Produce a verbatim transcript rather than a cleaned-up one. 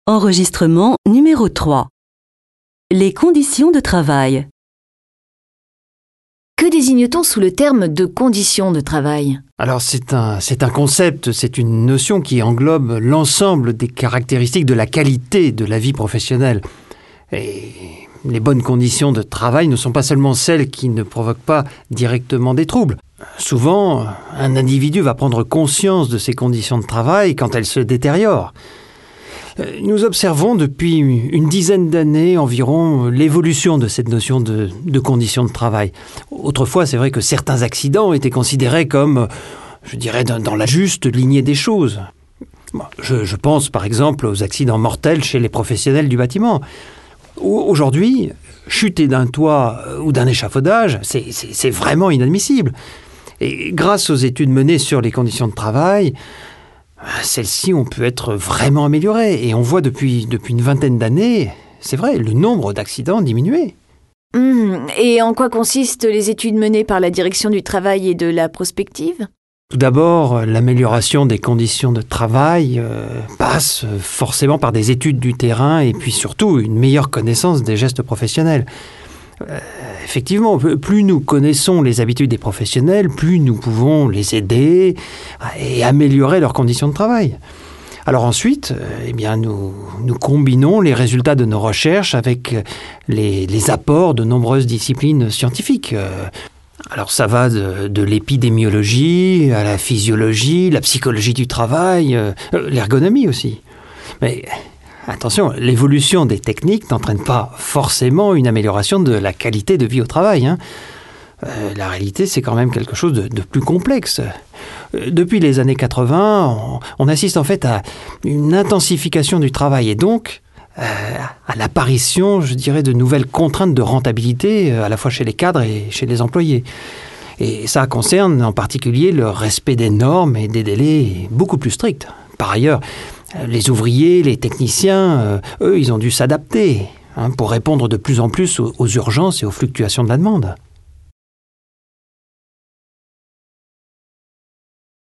Enregistrement numéro trois. Les conditions de travail. Que désigne-t-on sous le terme de conditions de travail ? Alors c'est un, c'est un concept, c'est une notion qui englobe l'ensemble des caractéristiques de la qualité de la vie professionnelle. Et les bonnes conditions de travail ne sont pas seulement celles qui ne provoquent pas directement des troubles. Souvent, un individu va prendre conscience de ses conditions de travail quand elles se détériorent. Nous observons depuis une dizaine d'années environ l'évolution de cette notion de, de conditions de travail. Autrefois, c'est vrai que certains accidents étaient considérés comme, je dirais, dans, dans la juste lignée des choses. Je, je pense par exemple aux accidents mortels chez les professionnels du bâtiment. Aujourd'hui, chuter d'un toit ou d'un échafaudage, c'est, c'est, c'est vraiment inadmissible. Et grâce aux études menées sur les conditions de travail, celles-ci ont pu être vraiment améliorées. Et on voit depuis, depuis une vingtaine d'années, c'est vrai, le nombre d'accidents diminuer. Mmh. Et en quoi consistent les études menées par la direction du travail et de la prospective ? Tout d'abord, l'amélioration des conditions de travail euh, passe forcément par des études du terrain et puis surtout une meilleure connaissance des gestes professionnels. Euh, effectivement, plus nous connaissons les habitudes des professionnels, plus nous pouvons les aider et améliorer leurs conditions de travail. Alors ensuite, euh, eh bien, nous, nous combinons les résultats de nos recherches avec les, les apports de nombreuses disciplines scientifiques. Euh, alors ça va de, de l'épidémiologie à la physiologie, la psychologie du travail, euh, l'ergonomie aussi. Mais attention, l'évolution des techniques n'entraîne pas forcément une amélioration de la qualité de vie au travail, hein. Euh, la réalité, c'est quand même quelque chose de, de plus complexe. Euh, depuis les années quatre-vingts, on, on assiste en fait à une intensification du travail et donc euh, à l'apparition, je dirais, de nouvelles contraintes de rentabilité, à la fois chez les cadres et chez les employés. Et ça concerne en particulier le respect des normes et des délais beaucoup plus stricts. Par ailleurs, les ouvriers, les techniciens, euh, eux, ils ont dû s'adapter hein, pour répondre de plus en plus aux, aux urgences et aux fluctuations de la demande.